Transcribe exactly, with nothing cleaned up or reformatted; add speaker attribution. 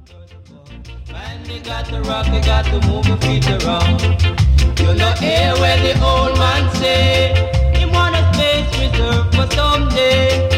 Speaker 1: Man, you got to rock, you got to move your feet around. You know, hear where the old man say, he want a space reserved for someday.